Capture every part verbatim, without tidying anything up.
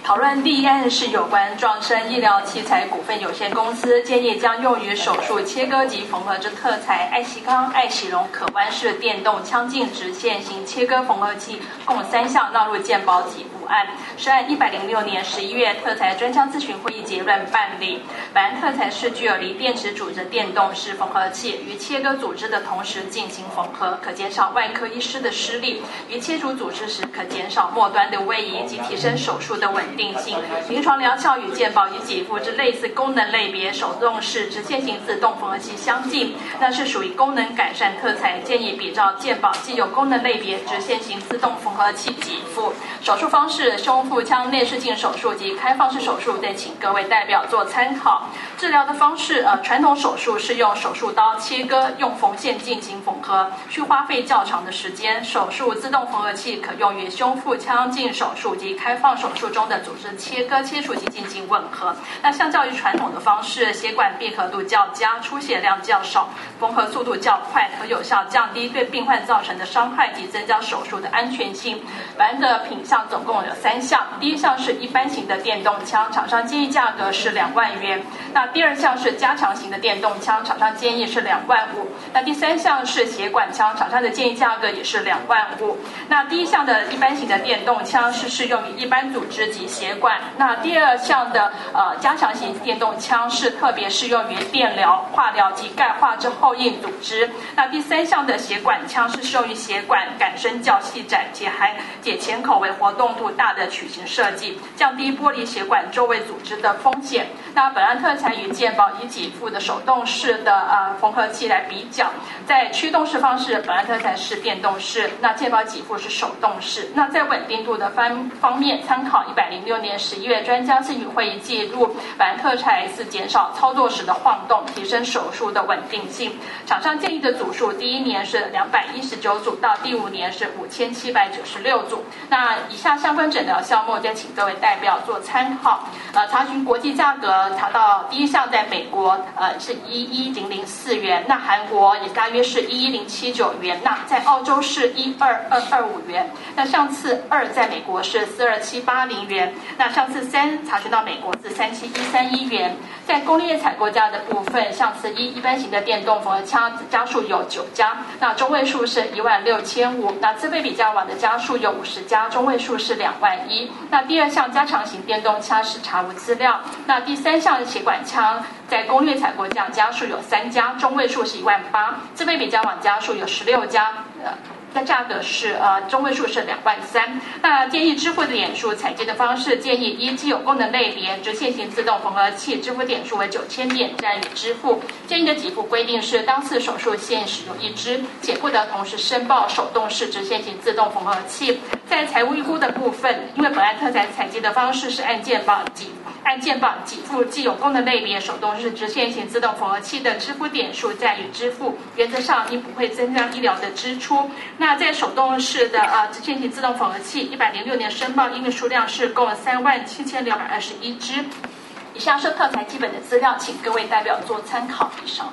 讨论第一案是有关壮生医疗器材股份有限公司建议将用于手术切割及缝合之特材爱惜康、爱喜龙可弯式电动腔镜直线型切割缝合器共三项纳入健保给付案，是按一百零六年十一月特材专家咨询会议结论办理。本案特材是具有锂电池组织电动式缝合器，与切割组织的同时进行缝合，可减少外科医师的施力，于切除组织时可减少末端的位移及提升手术的稳定性。临床疗效与健保与给付之类似功能类别手动式直线型自动缝合器相近，那是属于功能改善特材，建议比照健保既有功能类别直线型自动缝合器给付。手术方式胸腹腔内视镜手术及开放式手术，再请各位代表做参考。治疗的方式，呃，传统手术是用手术刀切割，用缝线进行缝合，需花费较长的时间。手术自动缝合器可用于胸腹腔镜手术及开放手术中的组织切割、切除及进行吻合。那相较于传统的方式，血管闭合度较佳，出血量较少，缝合速度较快，可有效降低对病患造成的伤害及增加手术的安全性。本案的品项总共有三项，第一项是一般型的电动枪，厂商建议价格是两万元。那第二项是加强型的电动枪，厂商建议是两万五。那第三项是血管枪，厂商的建议价格也是两万五。那第一项的一般型的电动枪是适用于一般组织及血管。那第二项的呃加强型电动枪是特别适用于电疗、化疗及钙化之后硬组织。那第三项的血管枪是适用于血管杆身较细窄且还且前口为活动度大的曲形设计，降低剥离血管周围组织的风险。那本案特材与健保已给付的手动式的呃缝合器来比较，在驱动式方式，本案特材是电动式，那健保给付是手动式。那在稳定度的方方面，参考一百零六年十一月专家咨询会议记录，本案特材是减少操作时的晃动，提升手术的稳定性。厂商建议的组数，第一年是两百一十九组，到第五年是五千七百九十六组。那以下相关诊疗项目，再请各位代表做参考。呃，查询国际价格，查到第一项在美国呃是一一零零四元，那韩国也大约是一一零七九元，那在澳洲是一二二二五元。那上次二在美国是四二七八零元，那上次三查询到美国是三七一三一元。在工业采购价的部分，上次一一般型的电动缝合枪家数有九家，那中位数是一万六千五，那自费比较网的家数有五十家，中位数是两万一。那第二项加强型电动枪是查无资料，那第三项血管枪在攻略采购价家数有三家，中位数是一万八，自费比较网家数有十六家，呃那价格是呃中位数是两万三。那建议支付的点数采集的方式，建议依既有功能类别直线型自动缝合器支付点数为九千点占予支付。建议的给付规定是当次手术线使用一支，且不得同时申报手动式直线型自动缝合器。在财务预估的部分，因为本案特材采集的方式是按健保给按健保给付既有功能类别手动式直线型自动缝合器的支付点数在予支付，原则上应不会增加医疗的支出。那在手动式的呃直线型自动缝合器，一百零六年申报因为数量是共三万七千两百二十一支。以上是特材基本的资料，请各位代表做参考。以上。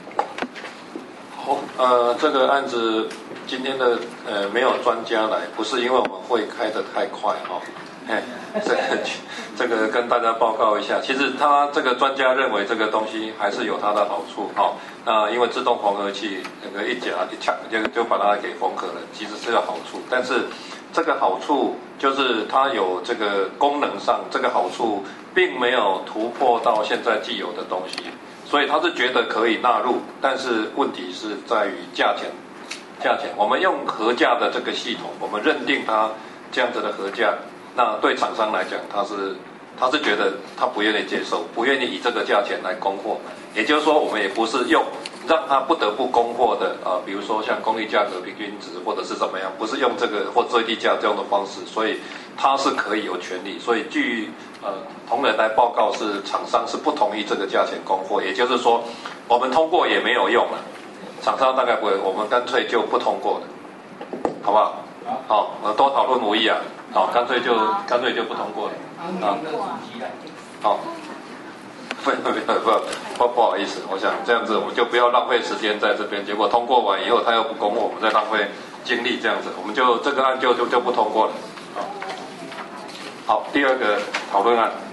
好，呃，这个案子今天的呃没有专家来，不是因为我们会开得太快哈、哦。哎，这个这个跟大家报告一下，其实他这个专家认为这个东西还是有它的好处哈、哦。那因为自动缝合器那个一夹一掐就就把它给缝合了，其实是有好处，但是这个好处就是它有这个功能上这个好处并没有突破到现在既有的东西，所以他是觉得可以纳入，但是问题是在于价钱。价钱，我们用核价的这个系统，我们认定它这样子的核价。那对厂商来讲，他是他是觉得他不愿意接受，不愿意以这个价钱来供货。也就是说，我们也不是用让他不得不供货的啊、呃，比如说像公立价格平均值或者是怎么样，不是用这个或最低价这样的方式，所以他是可以有权利。所以据呃同仁来报告，是厂商是不同意这个价钱供货，也就是说，我们通过也没有用了，厂商大概不会，我们干脆就不通过了，好不好？好，呃，多讨论无益啊。好，干脆就干脆就不通过了。啊，好，不不不不不好意思，我想这样子我们就不要浪费时间在这边，结果通过完以后他又不公，我们再浪费精力这样子，我们就这个案就就就不通过了。好，好，第二个。 讨论案。